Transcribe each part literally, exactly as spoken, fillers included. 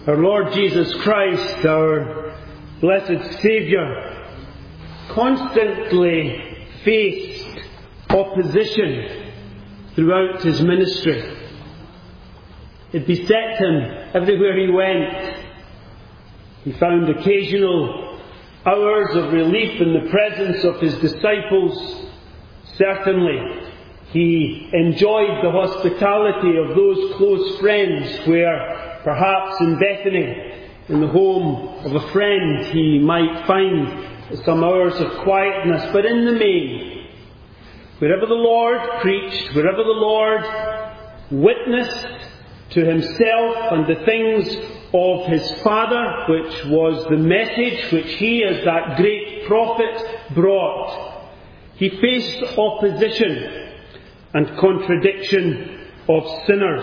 Our Lord Jesus Christ, our blessed Saviour, constantly faced opposition throughout his ministry. It beset him everywhere he went. He found occasional hours of relief in the presence of his disciples. Certainly, he enjoyed the hospitality of those close friends where, perhaps in Bethany, in the home of a friend, he might find some hours of quietness. But in the main, wherever the Lord preached, wherever the Lord witnessed to himself and the things of his Father, which was the message which he as that great prophet brought, he faced opposition and contradiction of sinners.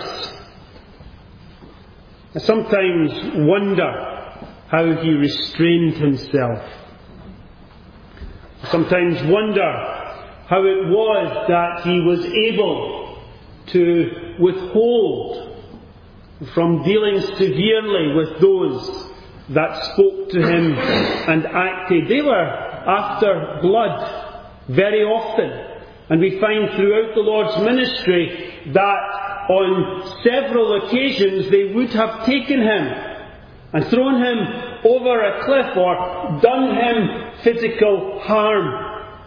I sometimes wonder how he restrained himself. I sometimes wonder how it was that he was able to withhold from dealing severely with those that spoke to him and acted. They were after blood very often. And we find throughout the Lord's ministry that on several occasions they would have taken him and thrown him over a cliff or done him physical harm.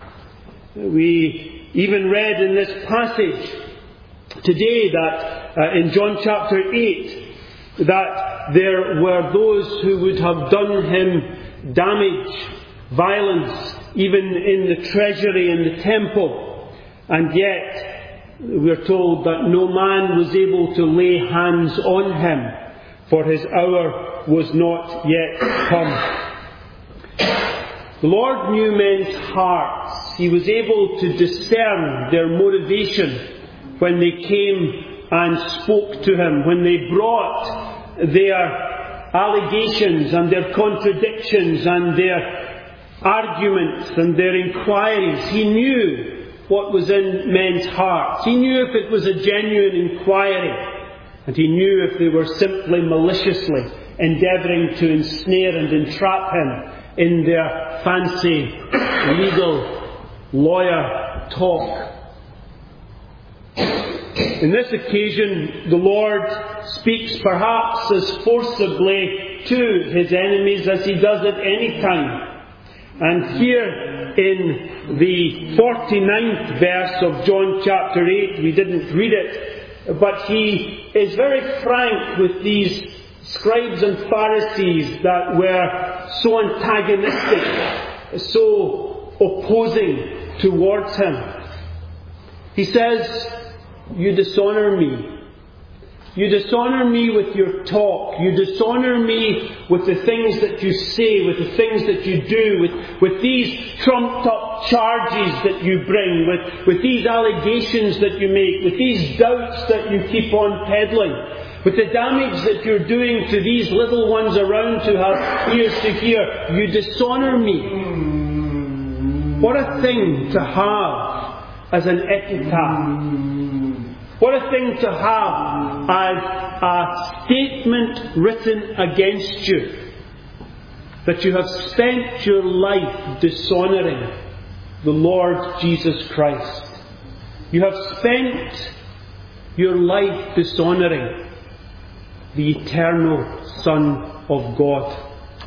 We even read in this passage today that uh, in John chapter eight, that there were those who would have done him damage, violence, even in the treasury in the temple. And yet, we're told that no man was able to lay hands on him, for his hour was not yet come. The Lord knew men's hearts. He was able to discern their motivation when they came and spoke to him, when they brought their allegations and their contradictions and their arguments and their inquiries. He knew what was in men's hearts. He knew if it was a genuine inquiry, and he knew if they were simply maliciously endeavouring to ensnare and entrap him in their fancy legal lawyer talk. In this occasion, the Lord speaks perhaps as forcibly to his enemies as he does at any time. And here in the forty-ninth verse of John chapter eight, we didn't read it, but he is very frank with these scribes and Pharisees that were so antagonistic, so opposing towards him. He says, "You dishonour me. You dishonour me with your talk. You dishonour me with the things that you say, with the things that you do, with, with these trumped up charges that you bring, with, with these allegations that you make, with these doubts that you keep on peddling, with the damage that you're doing to these little ones around who have ears to hear. You dishonour me." What a thing to have as an epitaph. What a thing to have as a statement written against you, that you have spent your life dishonouring the Lord Jesus Christ. You have spent your life dishonouring the eternal Son of God.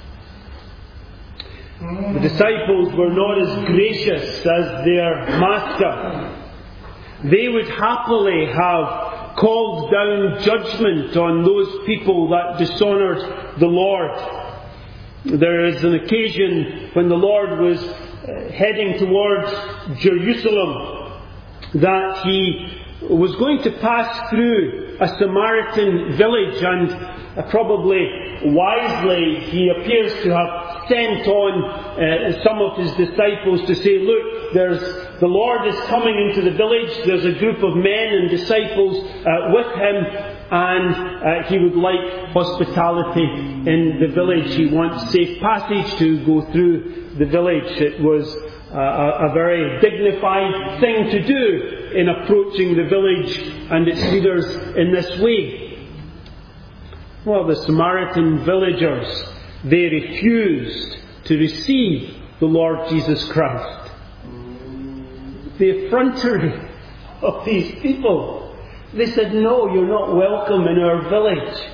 The disciples were not as gracious as their master. They would happily have called down judgment on those people that dishonoured the Lord. There is an occasion when the Lord was heading towards Jerusalem that he was going to pass through a Samaritan village, and uh, probably wisely he appears to have sent on uh, some of his disciples to say, "Look, there's the Lord is coming into the village. There's a group of men and disciples uh, with him, and uh, he would like hospitality in the village. He wants safe passage to go through the village." It was uh, a, a very dignified thing to do in approaching the village and its leaders in this way. Well, the Samaritan villagers, they refused to receive the Lord Jesus Christ. The effrontery of these people. They said, no, you're not welcome in our village.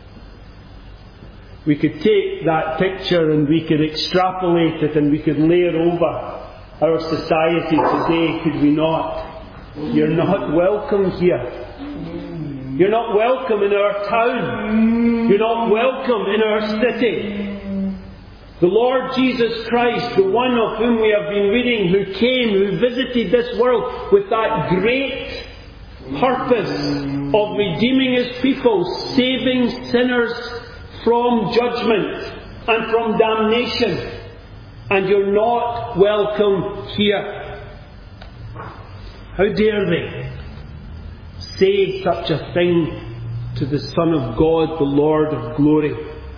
We could take that picture and we could extrapolate it and we could lay it over our society today, could we not? You're not welcome here. You're not welcome in our town. You're not welcome in our city. The Lord Jesus Christ, the one of whom we have been reading, who came, who visited this world with that great purpose of redeeming His people, saving sinners from judgment and from damnation. And you're not welcome here. How dare they say such a thing to the Son of God, the Lord of glory?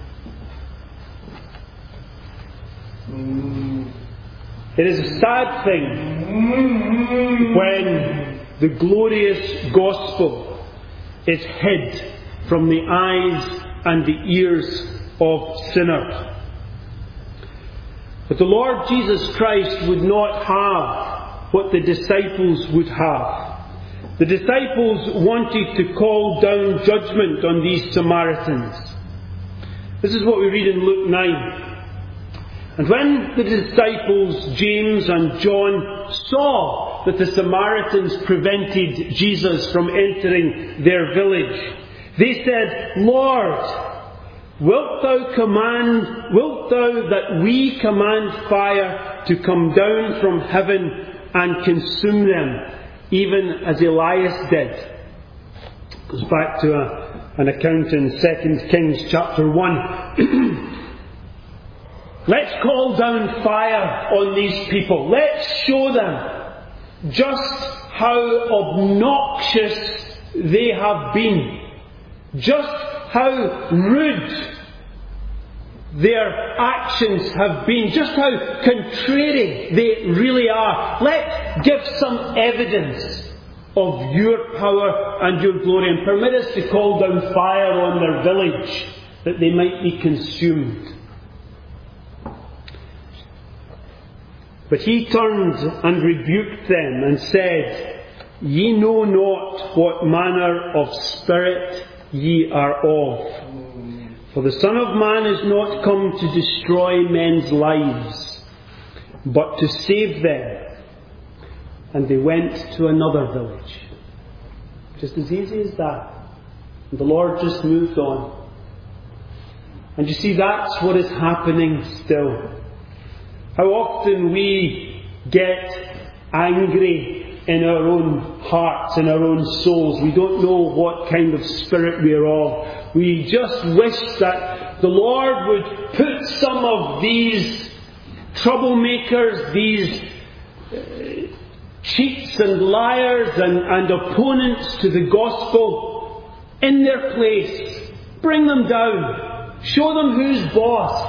It is a sad thing when the glorious gospel is hid from the eyes and the ears of sinners. But the Lord Jesus Christ would not have what the disciples would have. The disciples wanted to call down judgment on these Samaritans. This is what we read in Luke nine. And when the disciples, James and John, saw that the Samaritans prevented Jesus from entering their village, they said, Lord, wilt thou command, wilt thou that we command fire to come down from heaven and consume them, even as Elias did? It goes back to a, an account in Second Kings chapter one. Let's call down fire on these people. Let's show them just how obnoxious they have been. Just how rude their actions have been. Just how contrary they really are. Let's give some evidence of your power and your glory, and permit us to call down fire on their village that they might be consumed. But he turned and rebuked them and said, Ye know not what manner of spirit ye are of. For the Son of Man is not come to destroy men's lives, but to save them. And they went to another village. Just as easy as that. And the Lord just moved on. And you see, that's what is happening still. How often we get angry in our own hearts, in our own souls. We don't know what kind of spirit we are of. We just wish that the Lord would put some of these troublemakers, these uh, cheats and liars and, and opponents to the gospel in their place. Bring them down. Show them who's boss.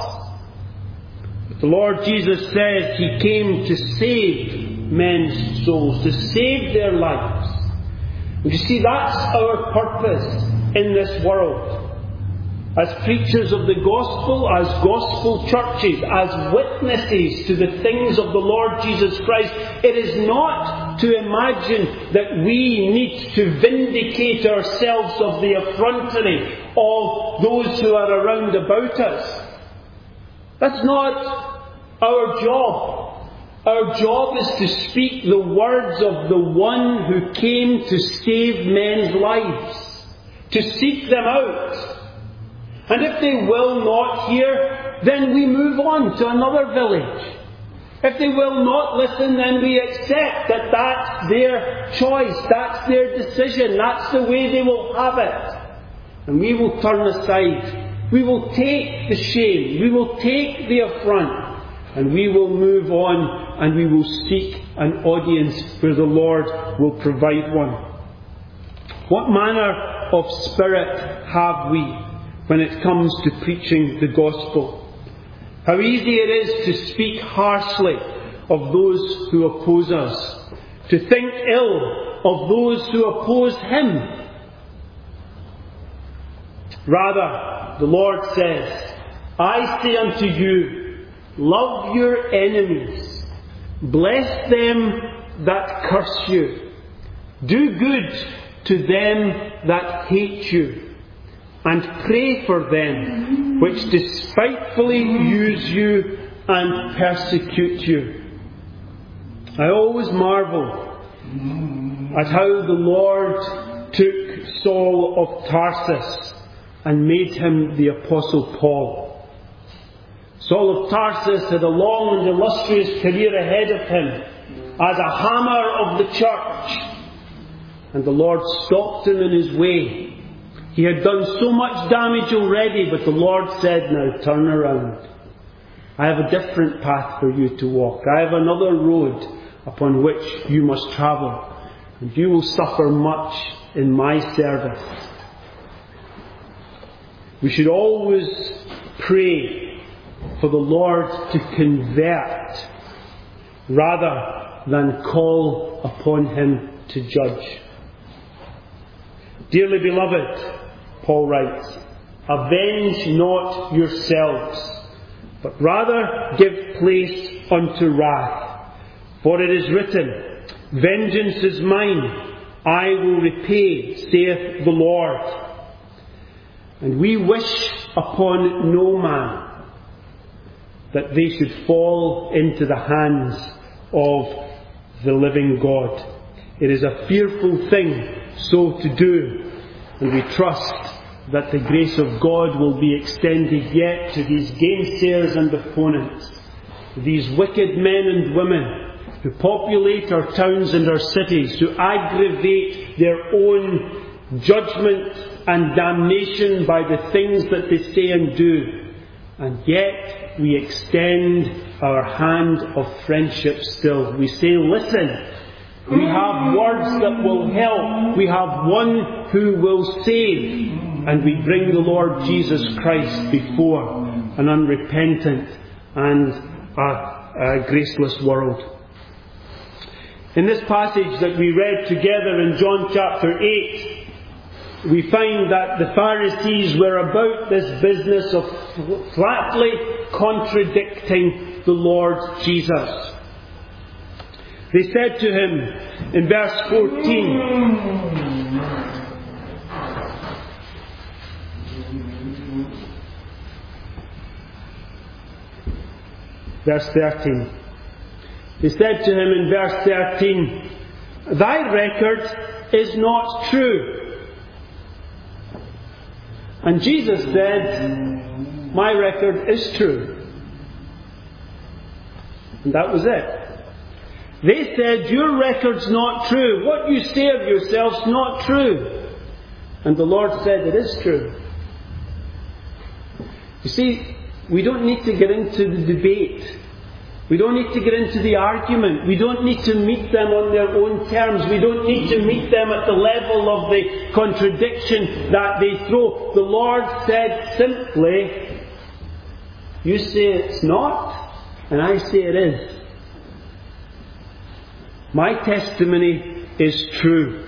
The Lord Jesus says He came to save men's souls, to save their lives. And you see, that's our purpose in this world. As preachers of the gospel, as gospel churches, as witnesses to the things of the Lord Jesus Christ, it is not to imagine that we need to vindicate ourselves of the effrontery of those who are around about us. That's not our job. Our job is to speak the words of the one who came to save men's lives, to seek them out. And if they will not hear, then we move on to another village. If they will not listen, then we accept that that's their choice, that's their decision, that's the way they will have it. And we will turn aside. We will take the shame, we will take the affront, and we will move on and we will seek an audience where the Lord will provide one. What manner of spirit have we when it comes to preaching the gospel? How easy it is to speak harshly of those who oppose us, to think ill of those who oppose Him. Rather, the Lord says, I say unto you, love your enemies, bless them that curse you, do good to them that hate you, and pray for them which despitefully use you and persecute you. I always marvel at how the Lord took Saul of Tarsus and made him the Apostle Paul. Saul of Tarsus had a long and illustrious career ahead of him as a hammer of the church. And the Lord stopped him in his way. He had done so much damage already, but the Lord said, now turn around. I have a different path for you to walk. I have another road upon which you must travel. And you will suffer much in my service. We should always pray for the Lord to convert rather than call upon Him to judge. Dearly beloved, Paul writes, avenge not yourselves, but rather give place unto wrath. For it is written, vengeance is mine, I will repay, saith the Lord. And we wish upon no man that they should fall into the hands of the living God. It is a fearful thing so to do, and we trust that the grace of God will be extended yet to these gainsayers and opponents, these wicked men and women who populate our towns and our cities, who aggravate their own judgment and damnation by the things that they say and do. And yet we extend our hand of friendship still. We say, listen, we have words that will help. We have one who will save. And we bring the Lord Jesus Christ before an unrepentant and a, a graceless world. In this passage that we read together in John chapter eight, we find that the Pharisees were about this business of flatly contradicting the Lord Jesus. They said to him in verse fourteen, verse thirteen, they said to him in verse thirteen, thy record is not true. And Jesus said, my record is true. And that was it. They said, your record's not true. What you say of yourself's not true. And the Lord said, it is true. You see, we don't need to get into the debate. We don't need to get into the argument. We don't need to meet them on their own terms. We don't need to meet them at the level of the contradiction that they throw. The Lord said simply, you say it's not, and I say it is. My testimony is true.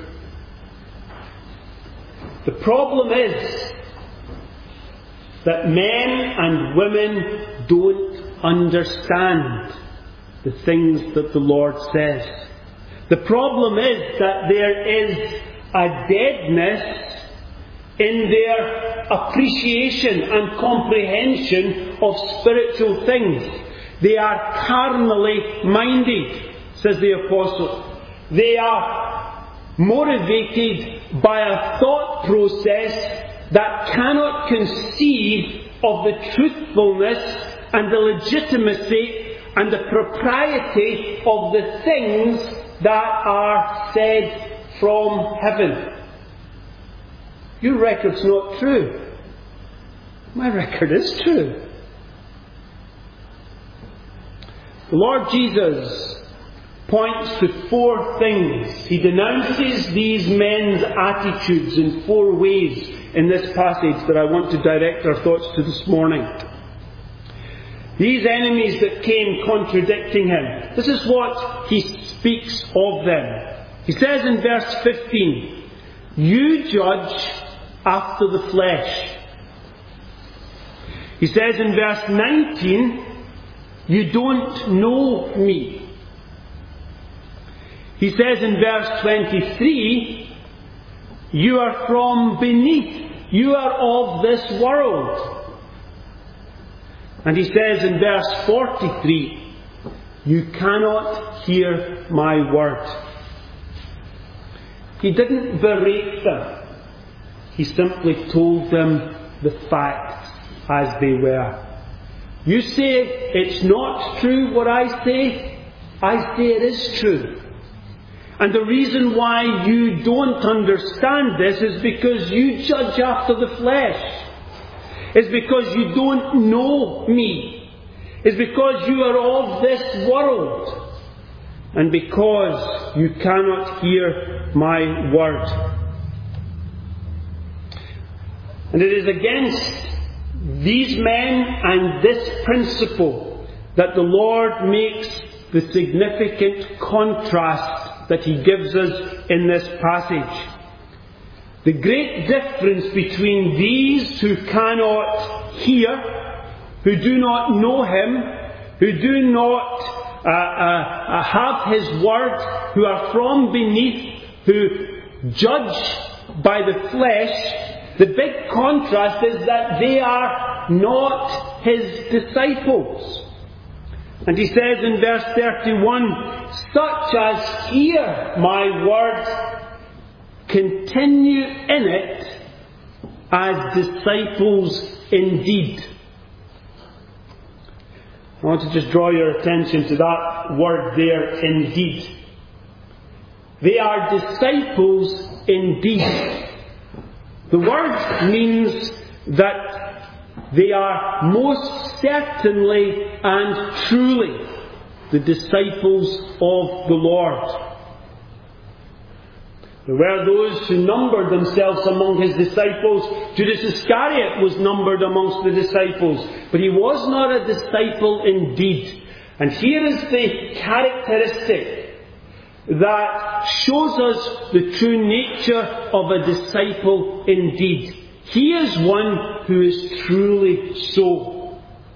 The problem is that men and women don't understand the things that the Lord says. The problem is that there is a deadness in their appreciation and comprehension of spiritual things. They are carnally minded, says the Apostle. They are motivated by a thought process that cannot conceive of the truthfulness and the legitimacy and the propriety of the things that are said from heaven. Your record's not true. My record is true. The Lord Jesus points to four things. He denounces these men's attitudes in four ways in this passage that I want to direct our thoughts to this morning. These enemies that came contradicting him, this is what he speaks of them. He says in verse fifteen, you judge after the flesh. He says in verse nineteen, you don't know me. He says in verse twenty-three, you are from beneath, you are of this world. And he says in verse forty-three, you cannot hear my word. He didn't berate them. He simply told them the facts as they were. You say it's not true what I say. I say it is true. And the reason why you don't understand this is because you judge after the flesh. It's because you don't know me. It's because you are of this world. And because you cannot hear my word. And it is against these men and this principle that the Lord makes the significant contrast that He gives us in this passage. The great difference between these who cannot hear, who do not know Him, who do not uh, uh, have His word, who are from beneath, who judge by the flesh, the big contrast is that they are not His disciples. And He says in verse thirty-one, such as hear my word, continue in it as disciples indeed. I want to just draw your attention to that word there, indeed. They are disciples indeed. The word means that they are most certainly and truly the disciples of the Lord. There were those who numbered themselves among His disciples. Judas Iscariot was numbered amongst the disciples, but he was not a disciple indeed. And here is the characteristic that shows us the true nature of a disciple indeed. He is one who is truly so.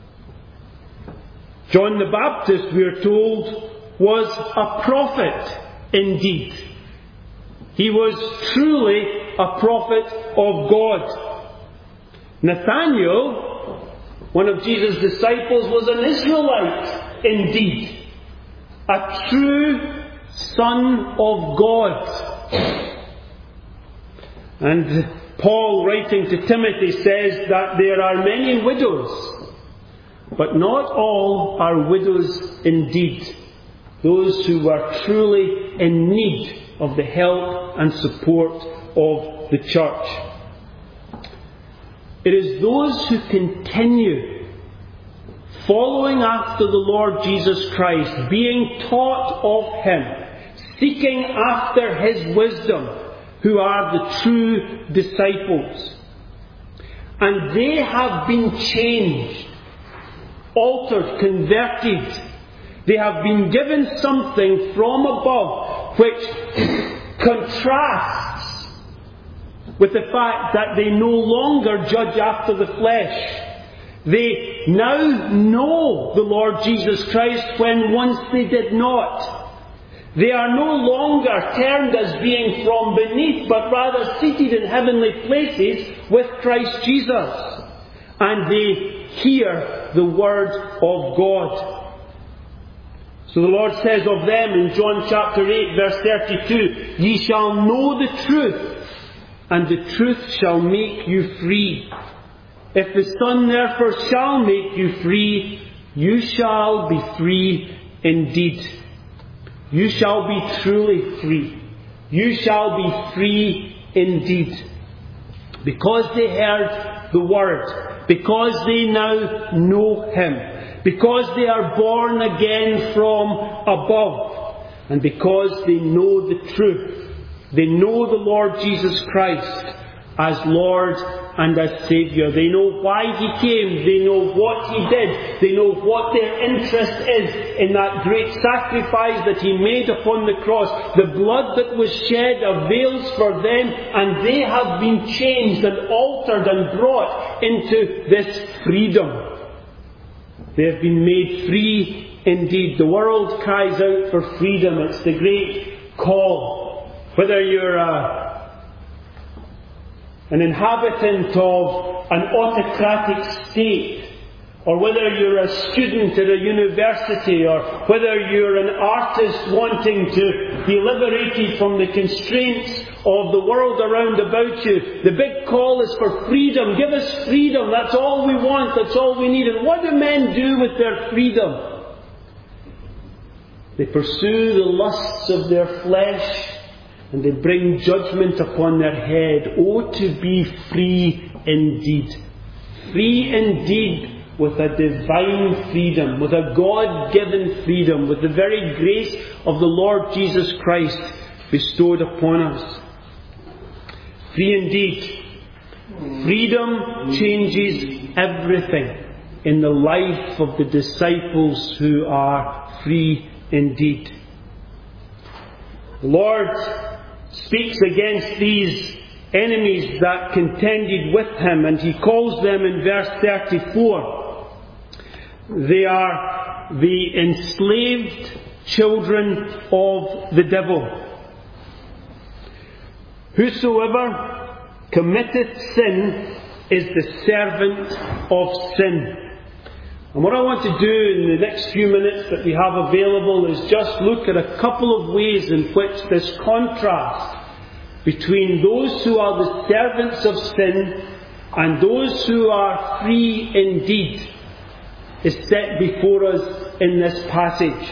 John the Baptist, we are told, was a prophet indeed. He was truly a prophet of God. Nathanael, one of Jesus' disciples, was an Israelite indeed. A true Son of God. And Paul, writing to Timothy, says that there are many widows, but not all are widows indeed. Those who are truly in need of the help and support of the church. It is those who continue following after the Lord Jesus Christ, being taught of Him, seeking after His wisdom, who are the true disciples. And they have been changed, altered, converted. They have been given something from above which contrasts with the fact that they no longer judge after the flesh. They now know the Lord Jesus Christ when once they did not. They are no longer termed as being from beneath, but rather seated in heavenly places with Christ Jesus. And they hear the word of God. So the Lord says of them in John chapter eight, verse thirty-two, ye shall know the truth, and the truth shall make you free. If the Son therefore shall make you free, you shall be free indeed. You shall be truly free. You shall be free indeed. Because they heard the word, because they now know Him, because they are born again from above, and because they know the truth, they know the Lord Jesus Christ, as Lord and as Saviour. They know why He came. They know what He did. They know what their interest is in that great sacrifice that He made upon the cross. The blood that was shed avails for them, and they have been changed and altered and brought into this freedom. They have been made free indeed. The world cries out for freedom. It's the great call. Whether you're a, an inhabitant of an autocratic state, or whether you're a student at a university, or whether you're an artist wanting to be liberated from the constraints of the world around about you, the big call is for freedom. Give us freedom. That's all we want. That's all we need. And what do men do with their freedom? They pursue the lusts of their flesh, and they bring judgment upon their head. Oh, to be free indeed. Free indeed, with a divine freedom, with a God-given freedom, with the very grace of the Lord Jesus Christ bestowed upon us. Free indeed. Freedom changes everything in the life of the disciples who are free indeed. The Lord speaks against these enemies that contended with Him, and He calls them in verse thirty-four. They are the enslaved children of the devil. Whosoever committeth sin is the servant of sin. And what I want to do in the next few minutes that we have available is just look at a couple of ways in which this contrast between those who are the servants of sin and those who are free indeed is set before us in this passage.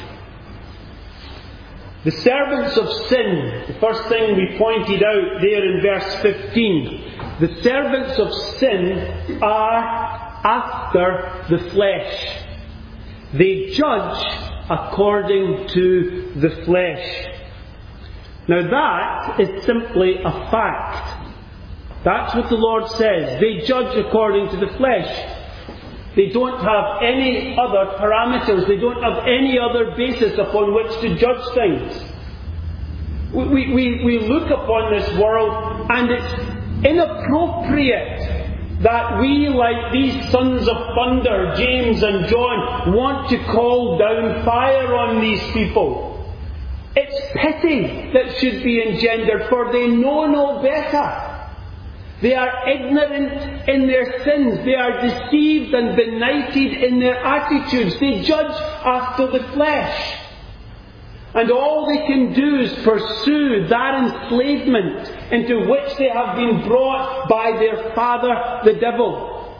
The servants of sin, the first thing we pointed out there in verse fifteen, the servants of sin are after the flesh. They judge according to the flesh. Now that is simply a fact. That's what the Lord says. They judge according to the flesh. They don't have any other parameters. They don't have any other basis upon which to judge things. We, we, we look upon this world, and it's inappropriate that we, like these sons of thunder, James and John, want to call down fire on these people. It's pity that should be engendered, for they know no better. They are ignorant in their sins. They are deceived and benighted in their attitudes. They judge after the flesh. And all they can do is pursue that enslavement into which they have been brought by their father, the devil.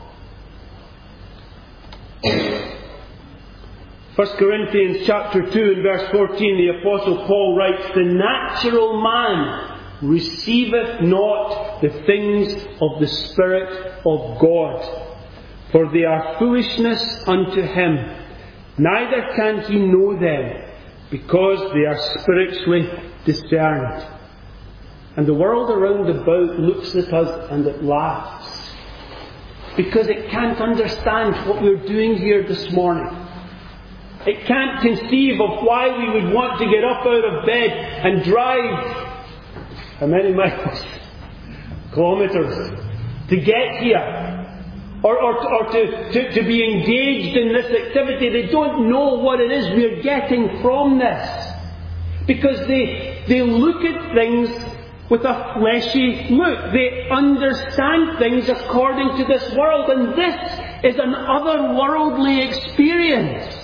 First Corinthians chapter two and verse fourteen, the Apostle Paul writes, "The natural man receiveth not the things of the Spirit of God, for they are foolishness unto him, neither can he know them, because they are spiritually discerned." And the world around about looks at us and it laughs, because it can't understand what we're doing here this morning. It can't conceive of why we would want to get up out of bed and drive how many miles? Kilometres to get here, or, or, or to, to, to be engaged in this activity. They don't know what it is we're getting from this, because they, they look at things with a fleshy look. They understand things according to this world, and this is an otherworldly experience.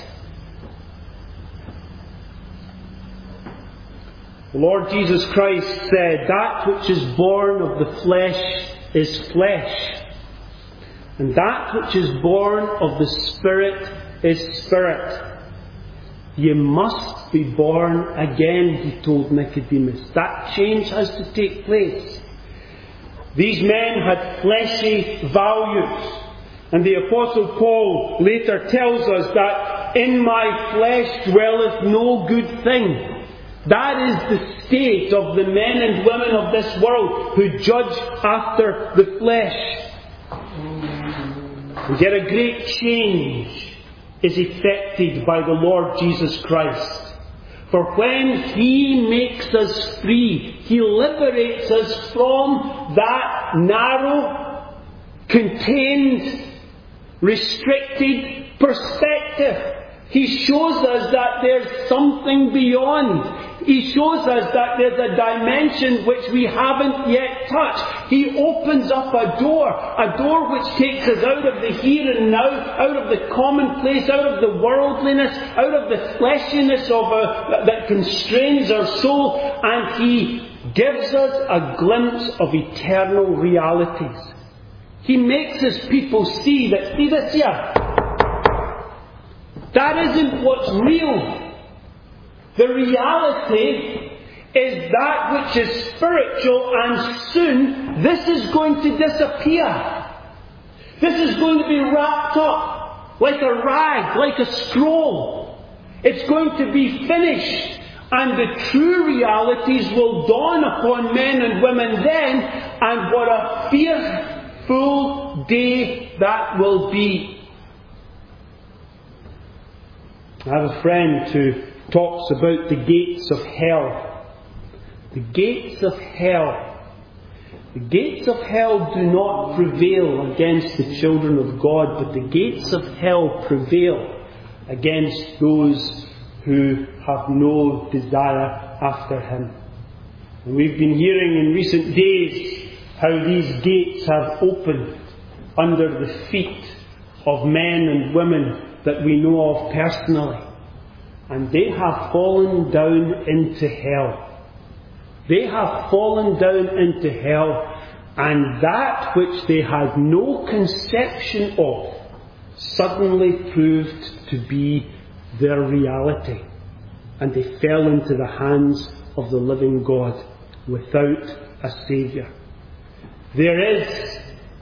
The Lord Jesus Christ said, "That which is born of the flesh is flesh, and that which is born of the Spirit is spirit. You must be born again," he told Nicodemus. That change has to take place. These men had fleshy values, and the Apostle Paul later tells us that "in my flesh dwelleth no good thing, That is the state of the men and women of this world who judge after the flesh. And yet a great change is effected by the Lord Jesus Christ. For when He makes us free, He liberates us from that narrow, contained, restricted perspective. He shows us that there's something beyond. He shows us that there's a dimension which we haven't yet touched. He opens up a door, a door which takes us out of the here and now, out of the commonplace, out of the worldliness, out of the fleshiness of a, that constrains our soul, and He gives us a glimpse of eternal realities. He makes His people see that, see this here, that isn't what's real. The reality is that which is spiritual, and soon this is going to disappear. This is going to be wrapped up like a rag, like a scroll. It's going to be finished, and the true realities will dawn upon men and women then, and what a fearful day that will be. I have a friend who talks about the gates of hell. The gates of hell. The gates of hell do not prevail against the children of God, but the gates of hell prevail against those who have no desire after Him. And we've been hearing in recent days how these gates have opened under the feet of men and women that we know of personally. And they have fallen down into hell. They have fallen down into hell, and that which they had no conception of suddenly proved to be their reality. And they fell into the hands of the living God without a Saviour. There is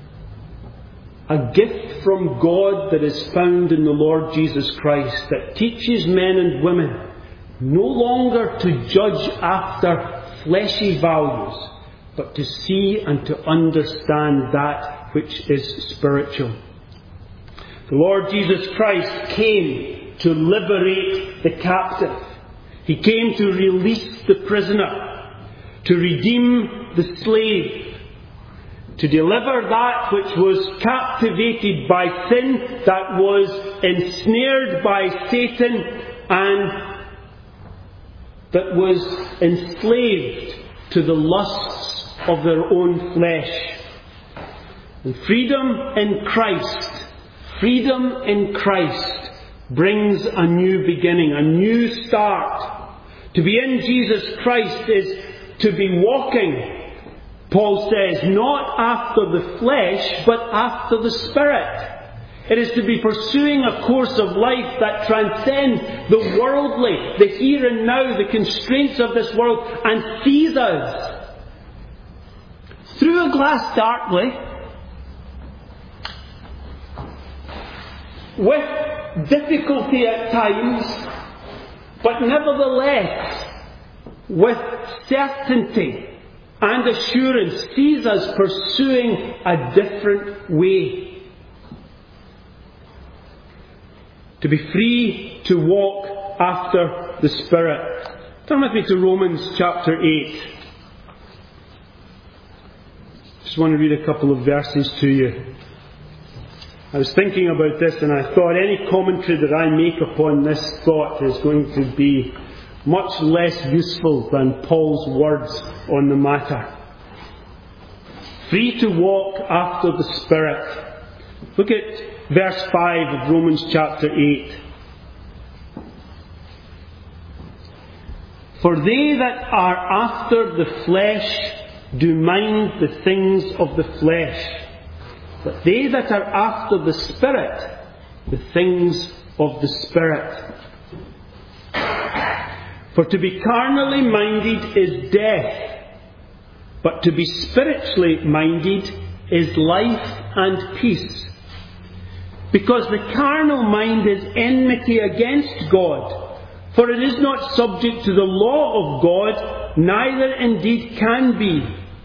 a gift from God that is found in the Lord Jesus Christ that teaches men and women no longer to judge after fleshy values, but to see and to understand that which is spiritual. The Lord Jesus Christ came to liberate the captive. He came to release the prisoner, to redeem the slave, to deliver that which was captivated by sin, that was ensnared by Satan, and that was enslaved to the lusts of their own flesh. And freedom in Christ, freedom in Christ brings a new beginning, a new start. To be in Jesus Christ is to be walking, Paul says, not after the flesh, but after the Spirit. It is to be pursuing a course of life that transcends the worldly, the here and now, the constraints of this world, and sees us through a glass darkly, with difficulty at times, but nevertheless with certainty and assurance, sees us pursuing a different way. To be free to walk after the Spirit. Turn with me to Romans chapter eight. Just want to read a couple of verses to you. I was thinking about this, and I thought any commentary that I make upon this thought is going to be much less useful than Paul's words on the matter. Free to walk after the Spirit. Look at verse five of Romans chapter eight. For they that are after the flesh do mind the things of the flesh, but they that are after the Spirit, the things of the Spirit. For to be carnally minded is death, but to be spiritually minded is life and peace. Because the carnal mind is enmity against God, For it is not subject to the law of God, neither indeed can be.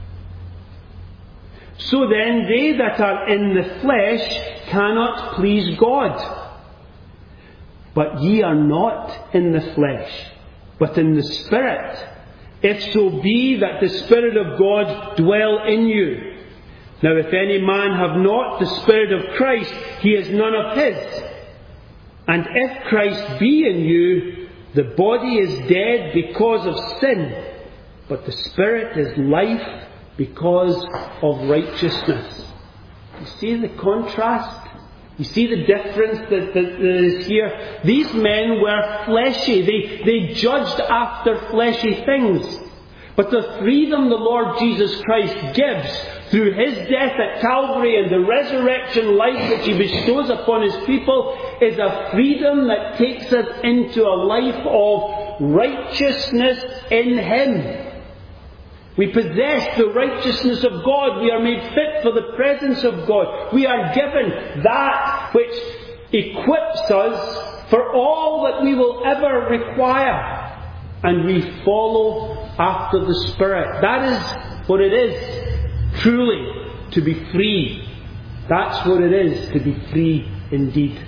So then they that are in the flesh cannot please God. But ye are not in the flesh, but in the Spirit, if so be that the Spirit of God dwell in you. Now if any man have not the Spirit of Christ, he is none of his. And if Christ be in you, the body is dead because of sin, but the Spirit is life because of righteousness. You see the contrast? You see the difference that, that, that is here? These men were fleshy. They, they judged after fleshy things. But the freedom the Lord Jesus Christ gives through His death at Calvary and the resurrection life which He bestows upon His people is a freedom that takes us into a life of righteousness in Him. We possess the righteousness of God. We are made fit for the presence of God. We are given that which equips us for all that we will ever require. And we follow after the Spirit. That is what it is, truly, to be free. That's what it is, to be free indeed.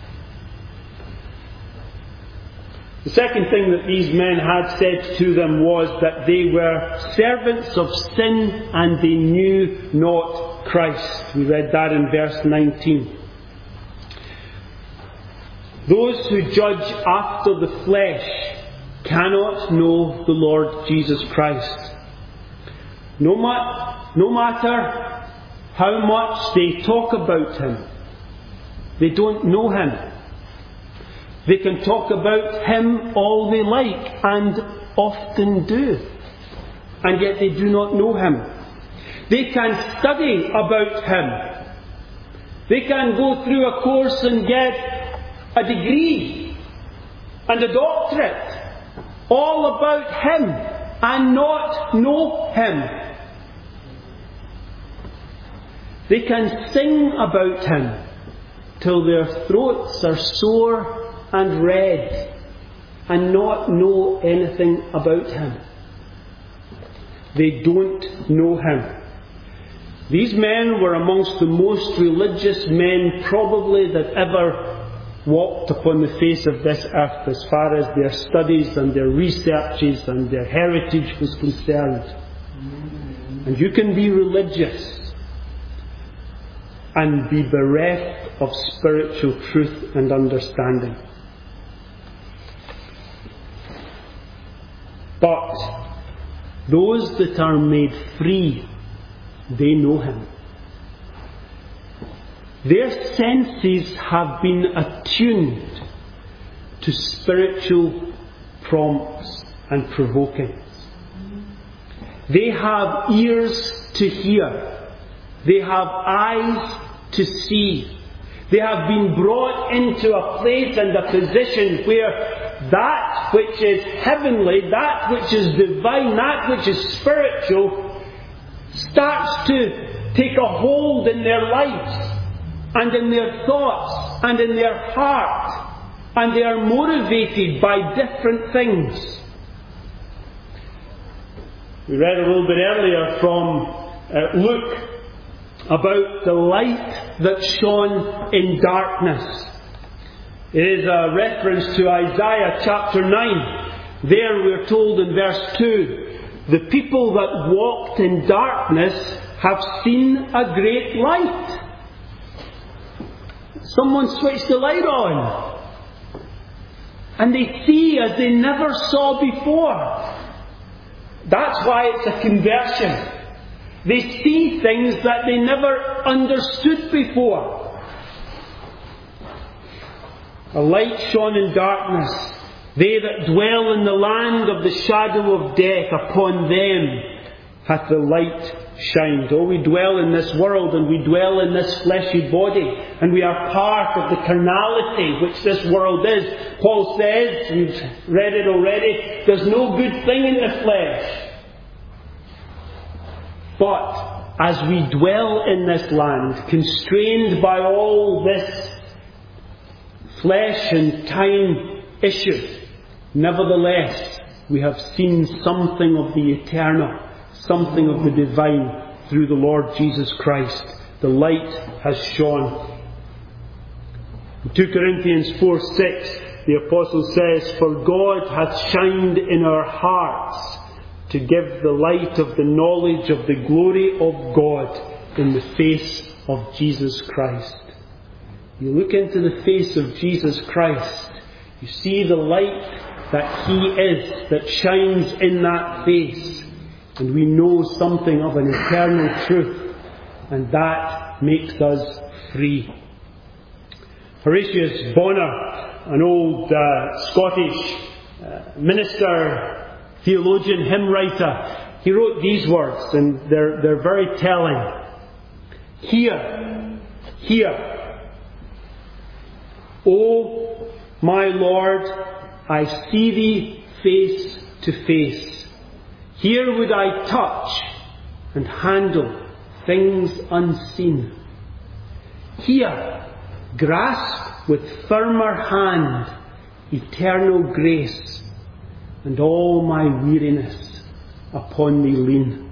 The second thing that these men had said to them was that they were servants of sin and they knew not Christ. We read that in verse nineteen. Those who judge after the flesh cannot know the Lord Jesus Christ. No, ma- no matter how much they talk about Him, they don't know Him. They can talk about Him all they like, and often do, and yet they do not know Him. They can study about Him. They can go through a course and get a degree and a doctorate all about Him and not know Him. They can sing about Him till their throats are sore and red and not know anything about Him. They don't know Him. These men were amongst the most religious men probably that ever walked upon the face of this earth as far as their studies and their researches and their heritage was concerned. And you can be religious and be bereft of spiritual truth and understanding. But those that are made free, they know Him. Their senses have been attuned to spiritual prompts and provokings. They have ears to hear. They have eyes to see. They have been brought into a place and a position where that which is heavenly, that which is divine, that which is spiritual, starts to take a hold in their lives and in their thoughts and in their heart, and they are motivated by different things. We read a little bit earlier from uh, Luke about the light that shone in darkness. It is a reference to Isaiah chapter nine. There we are told in verse two, the people that walked in darkness have seen a great light. Someone switched the light on, and they see as they never saw before. That's why it's a conversion. They see things that they never understood before. A light shone in darkness. They that dwell in the land of the shadow of death, upon them hath the light shined. Oh, we dwell in this world and we dwell in this fleshy body, and we are part of the carnality which this world is. Paul says, we've read it already, there's no good thing in the flesh. But as we dwell in this land, constrained by all this flesh and time issue, Nevertheless, we have seen something of the eternal, something of the divine through the Lord Jesus Christ. The light has shone. In two Corinthians four six, the Apostle says, "For God hath shined in our hearts to give the light of the knowledge of the glory of God in the face of Jesus Christ." You look into the face of Jesus Christ, you see the light that He is, that shines in that face. And we know something of an eternal truth, and that makes us free. Horatius Bonar, an old uh, Scottish uh, minister, theologian, hymn writer, he wrote these words, and they're, they're very telling. Hear, hear, O my Lord, I see Thee face to face. Here would I touch and handle things unseen. Here, grasp with firmer hand eternal grace, and all my weariness upon Thee lean.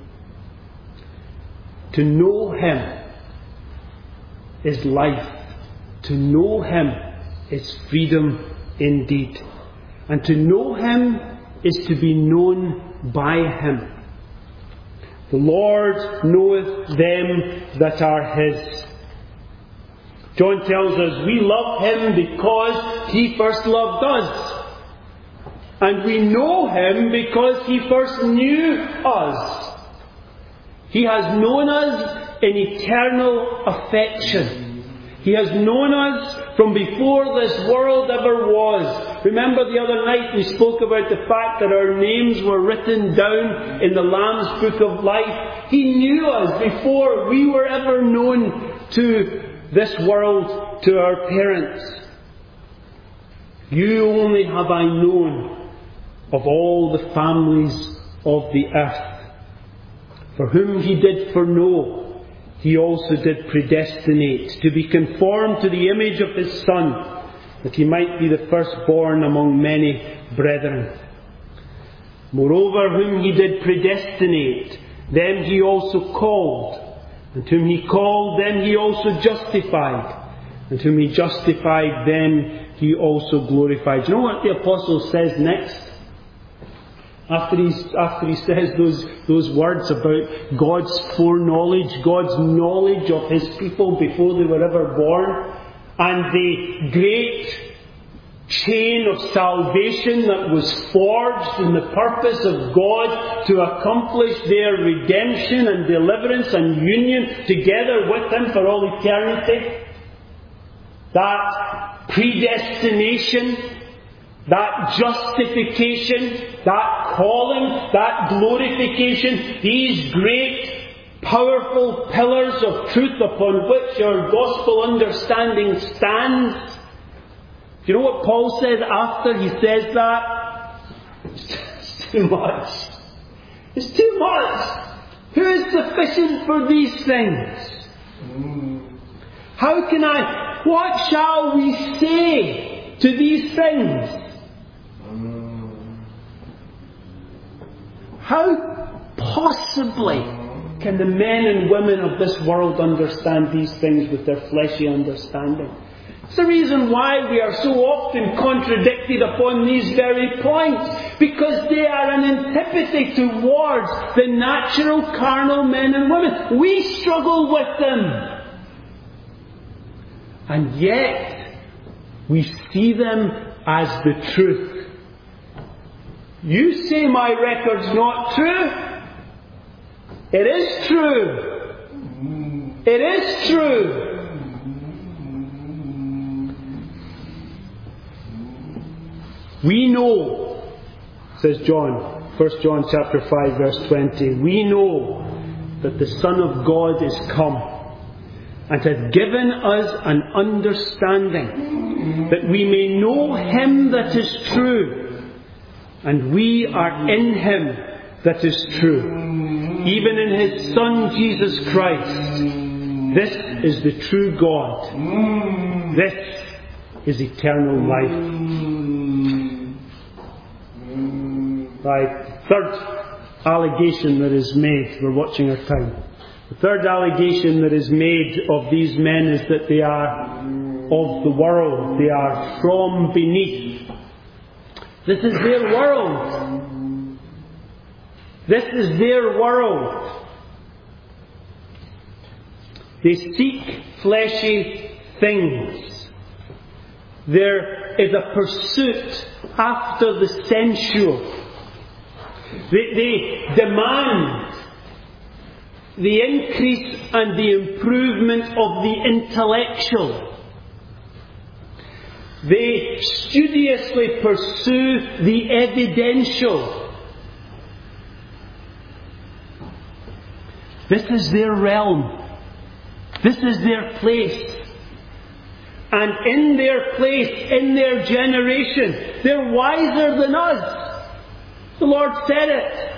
To know Him is life. To know Him is freedom indeed. And to know Him is to be known by Him. The Lord knoweth them that are His. John tells us we love Him because He first loved us. And we know Him because He first knew us. He has known us in eternal affection. He has known us from before this world ever was. Remember the other night we spoke about the fact that our names were written down in the Lamb's Book of Life. He knew us before we were ever known to this world, to our parents. You only have I known of all the families of the earth. For whom He did foreknow, He also did predestinate to be conformed to the image of His Son, that He might be the firstborn among many brethren. Moreover, whom He did predestinate, them He also called. And whom He called, them He also justified. And whom He justified, them He also glorified. Do you know what the Apostle says next? After, he's, after he says those, those words about God's foreknowledge, God's knowledge of His people before they were ever born, and the great chain of salvation that was forged in the purpose of God to accomplish their redemption and deliverance and union together with Him for all eternity. That predestination, that justification, that calling, that glorification, these great, powerful pillars of truth upon which our gospel understanding stands. Do you know what Paul says after he says that? It's too much. It's too much. Who is sufficient for these things? How can I, what shall we say to these things? How possibly can the men and women of this world understand these things with their fleshy understanding? It's the reason why we are so often contradicted upon these very points, because they are an antipathy towards the natural carnal men and women. We struggle with them. And yet, we see them as the truth. You say my record's not true. It is true. It is true. We know, says John, First John chapter five verse twenty, we know that the Son of God is come and hath given us an understanding that we may know Him that is true, and we are in Him that is true, even in His Son Jesus Christ. This is the true God. This is eternal life. Right. Third allegation that is made. We're watching our time. The third allegation that is made of these men is that they are of the world. They are from beneath. This is their world. This is their world. They seek fleshy things. There is a pursuit after the sensual. They, they demand the increase and the improvement of the intellectual. They studiously pursue the evidential. This is their realm. This is their place. And in their place, in their generation, they're wiser than us. The Lord said it.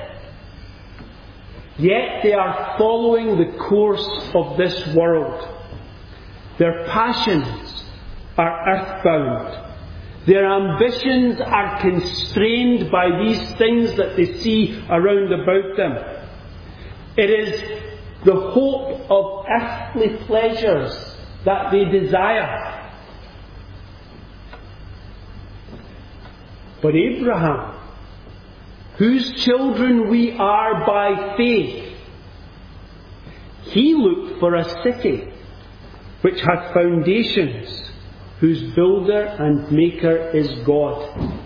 Yet they are following the course of this world. Their passions are earthbound. Their ambitions are constrained by these things that they see around about them. It is the hope of earthly pleasures that they desire. But Abraham, whose children we are by faith, he looked for a city which hath foundations, whose builder and maker is God.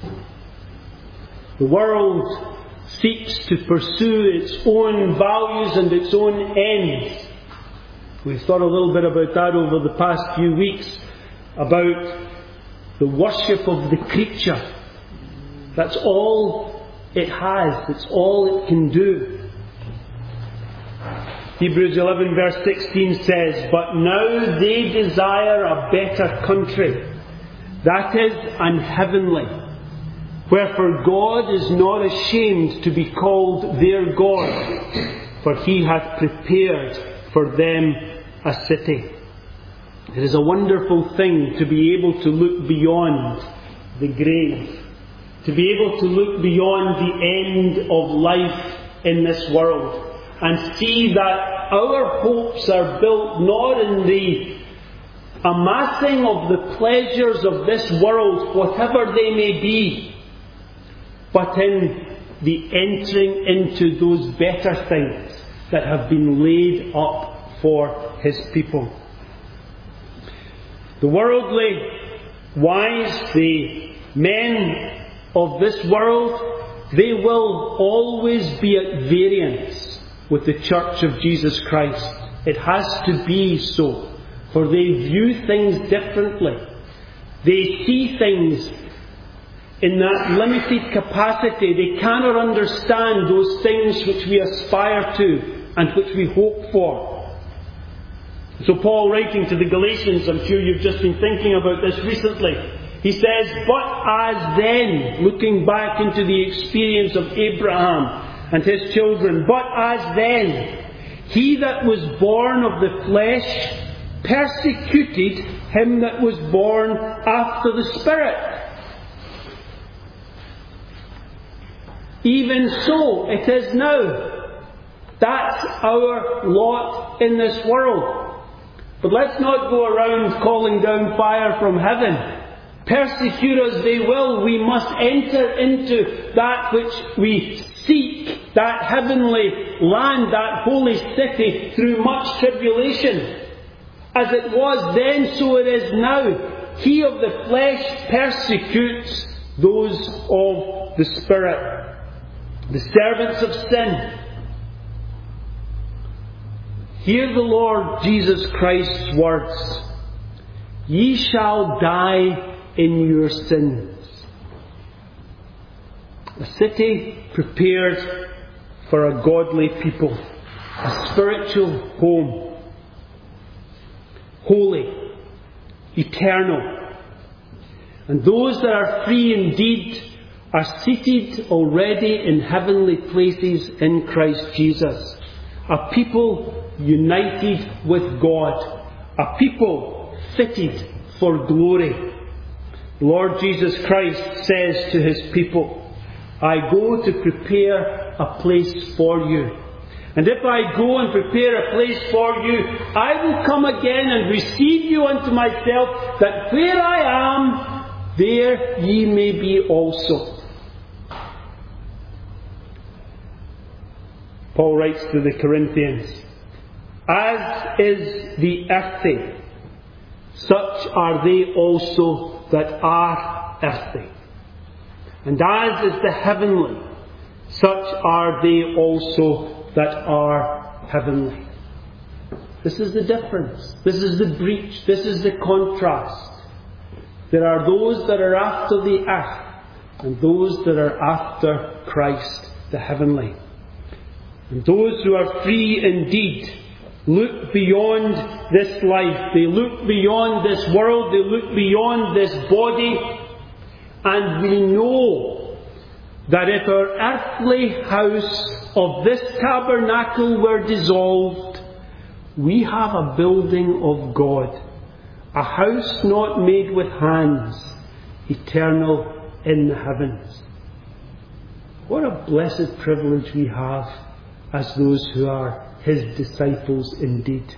The world seeks to pursue its own values and its own ends. We've thought a little bit about that over the past few weeks, about the worship of the creature. That's all it has. It's all it can do. Hebrews eleven verse sixteen says, "But now they desire a better country, that is, an heavenly. Wherefore God is not ashamed to be called their God, for He hath prepared for them a city." It is a wonderful thing to be able to look beyond the grave, to be able to look beyond the end of life in this world, and see that our hopes are built not in the amassing of the pleasures of this world, whatever they may be, but in the entering into those better things that have been laid up for His people. The worldly wise, the men of this world, they will always be at variance with the Church of Jesus Christ. It has to be so, for they view things differently. They see things in that limited capacity. They cannot understand those things which we aspire to and which we hope for. So Paul, writing to the Galatians, I'm sure you've just been thinking about this recently, he says, "But as then," looking back into the experience of Abraham and his children, "but as then, he that was born of the flesh persecuted him that was born after the Spirit. Even so it is now." That's our lot in this world. But let's not go around calling down fire from heaven. Persecute us they will. We must enter into that which we seek, that heavenly land, that holy city, through much tribulation. As it was then, so it is now. He of the flesh persecutes those of the Spirit, the servants of sin. Hear the Lord Jesus Christ's words. "Ye shall die in your sins." A city prepared for a godly people. A spiritual home. Holy. Eternal. And those that are free indeed are seated already in heavenly places in Christ Jesus. A people united with God. A people fitted for glory. The Lord Jesus Christ says to His people, I go to prepare a place for you. And if I go and prepare a place for you, I will come again and receive you unto myself, that where I am, there ye may be also. Paul writes to the Corinthians, as is the earthy, such are they also that are earthy. And as is the heavenly, such are they also that are heavenly. This is the difference. This is the breach. This is the contrast. There are those that are after the earth, and those that are after Christ, the heavenly. And those who are free indeed look beyond this life. They look beyond this world. They look beyond this body. And we know that if our earthly house of this tabernacle were dissolved, we have a building of God, a house not made with hands, eternal in the heavens. What a blessed privilege we have as those who are His disciples indeed.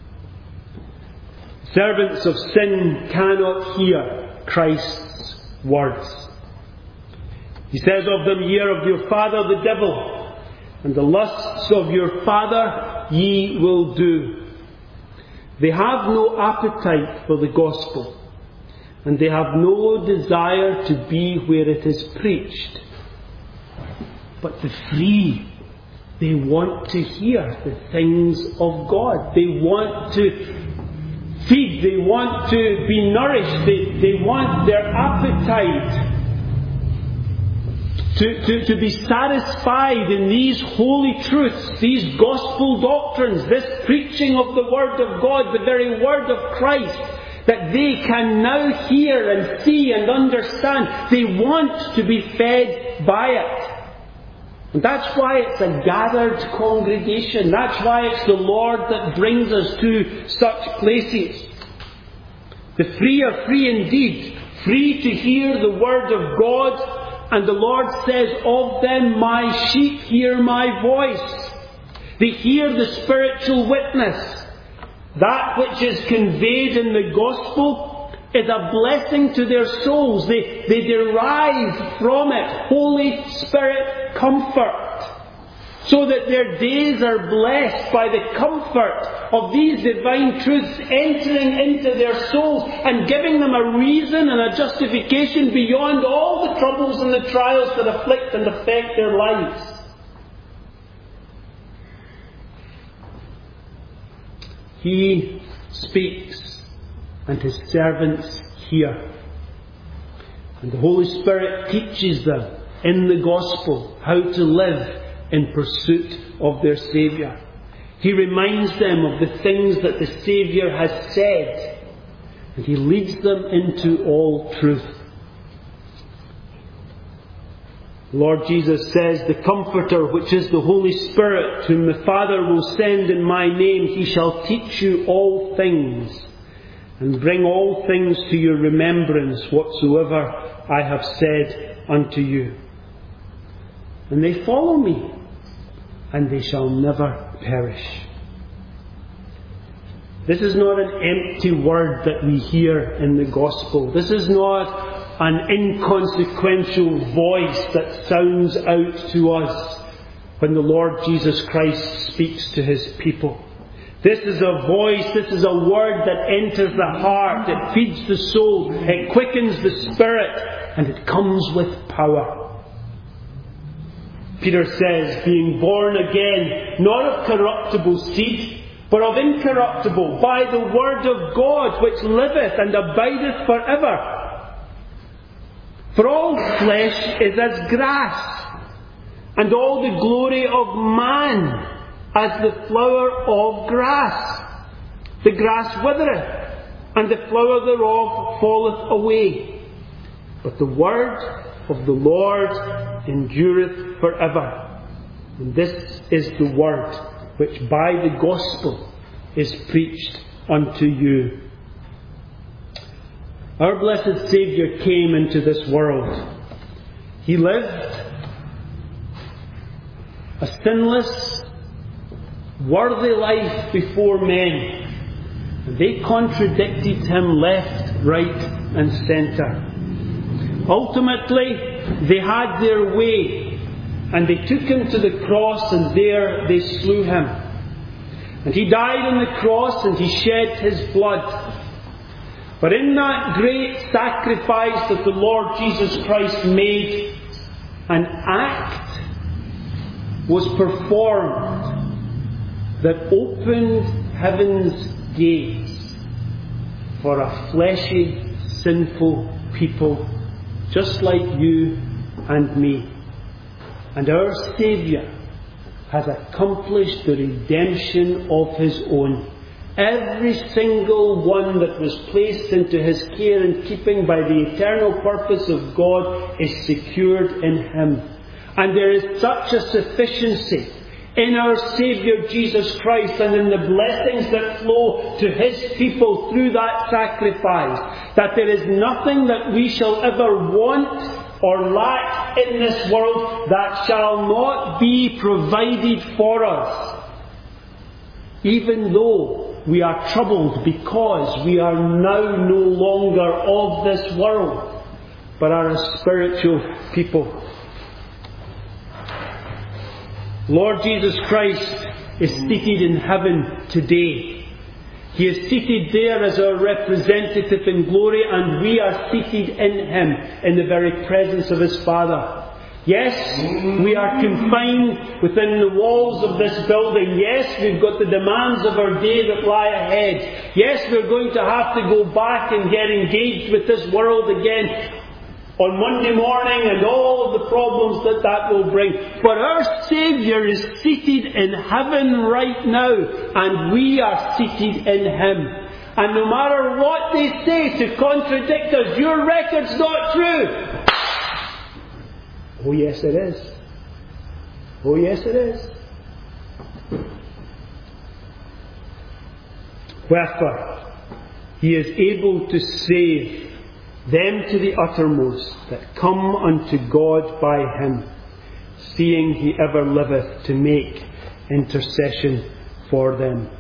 Servants of sin cannot hear Christ's words. He says of them, ye are of your father the devil, and the lusts of your father ye will do. They have no appetite for the gospel, and they have no desire to be where it is preached. But the free, they want to hear the things of God. They want to feed. They want to be nourished. They, they want their appetite to, to, to be satisfied in these holy truths, these gospel doctrines, this preaching of the Word of God, the very Word of Christ, that they can now hear and see and understand. They want to be fed by it. And that's why it's a gathered congregation. That's why it's the Lord that brings us to such places. The free are free indeed, free to hear the Word of God. And the Lord says of them, my sheep hear my voice. They hear the spiritual witness. That which is conveyed in the gospel is a blessing to their souls. They, they derive from it Holy Spirit comfort, so that their days are blessed by the comfort of these divine truths entering into their souls and giving them a reason and a justification beyond all the troubles and the trials that afflict and affect their lives. He speaks, and His servants hear. And the Holy Spirit teaches them in the gospel how to live in pursuit of their Saviour. He reminds them of the things that the Saviour has said, and He leads them into all truth. The Lord Jesus says, the Comforter, which is the Holy Spirit, whom the Father will send in my name, He shall teach you all things, and bring all things to your remembrance whatsoever I have said unto you. And they follow me, and they shall never perish. This is not an empty word that we hear in the gospel. This is not an inconsequential voice that sounds out to us when the Lord Jesus Christ speaks to His people. This is a voice, this is a word that enters the heart, it feeds the soul, it quickens the spirit, and it comes with power. Peter says, being born again, not of corruptible seed, but of incorruptible, by the word of God, which liveth and abideth forever. For all flesh is as grass, and all the glory of man as the flower of grass. The grass withereth, and the flower thereof falleth away. But the word of the Lord endureth forever. And this is the word which by the gospel is preached unto you. Our blessed Saviour came into this world. He lived a sinless, worthy life before men. And they contradicted him left, right and centre. Ultimately, they had their way, and they took him to the cross, and there they slew him. And he died on the cross, and he shed his blood. But in that great sacrifice that the Lord Jesus Christ made, an act was performed that opened heaven's gates for a fleshy, sinful people just like you and me. And our Saviour has accomplished the redemption of his own. Every single one that was placed into his care and keeping by the eternal purpose of God is secured in him. And there is such a sufficiency in our Saviour Jesus Christ and in the blessings that flow to his people through that sacrifice, that there is nothing that we shall ever want or lack in this world that shall not be provided for us. Even though we are troubled because we are now no longer of this world, but are a spiritual people. Lord Jesus Christ is seated in heaven today. He is seated there as our representative in glory, and we are seated in him in the very presence of his Father. Yes, we are confined within the walls of this building. Yes, we've got the demands of our day that lie ahead. Yes, we're going to have to go back and get engaged with this world again on Monday morning and all of the problems that that will bring. But our Saviour is seated in heaven right now, and we are seated in him. And no matter what they say to contradict us, your record's not true. Oh yes it is. Oh yes it is. Wherefore, he is able to save them to the uttermost that come unto God by him, seeing he ever liveth to make intercession for them.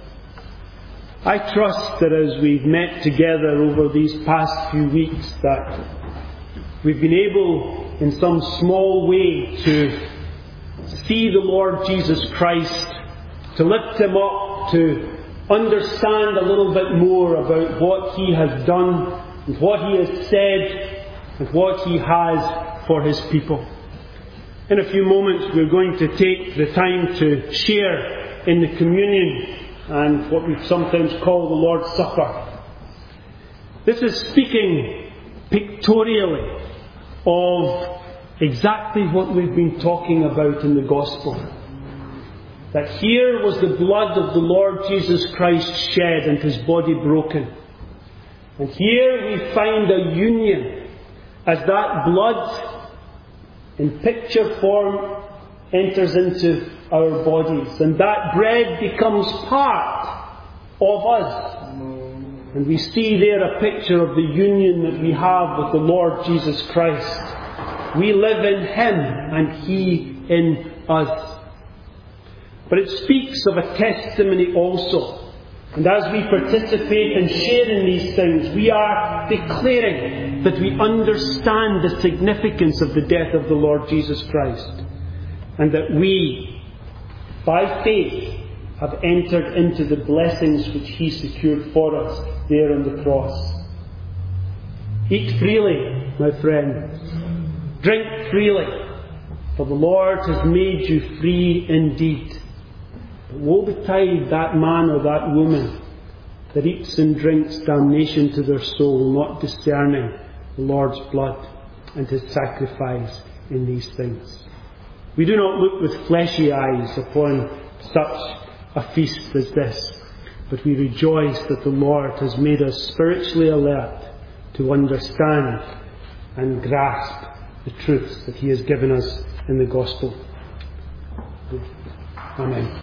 I trust that as we've met together over these past few weeks, that we've been able in some small way to see the Lord Jesus Christ, to lift him up, to understand a little bit more about what he has done, and what he has said, and what he has for his people. In a few moments we're going to take the time to share in the communion and what we sometimes call the Lord's Supper. This is speaking pictorially of exactly what we've been talking about in the Gospel. That here was the blood of the Lord Jesus Christ shed and his body broken. And here we find a union as that blood in picture form enters into our bodies. And that bread becomes part of us. And we see there a picture of the union that we have with the Lord Jesus Christ. We live in him and he in us. But it speaks of a testimony also. And as we participate and share in these things, we are declaring that we understand the significance of the death of the Lord Jesus Christ. And that we, by faith, have entered into the blessings which he secured for us there on the cross. Eat freely, my friend. Drink freely, for the Lord has made you free indeed. But woe betide that man or that woman that eats and drinks damnation to their soul, not discerning the Lord's blood and his sacrifice in these things. We do not look with fleshy eyes upon such a feast as this, but we rejoice that the Lord has made us spiritually alert to understand and grasp the truths that he has given us in the Gospel. Amen.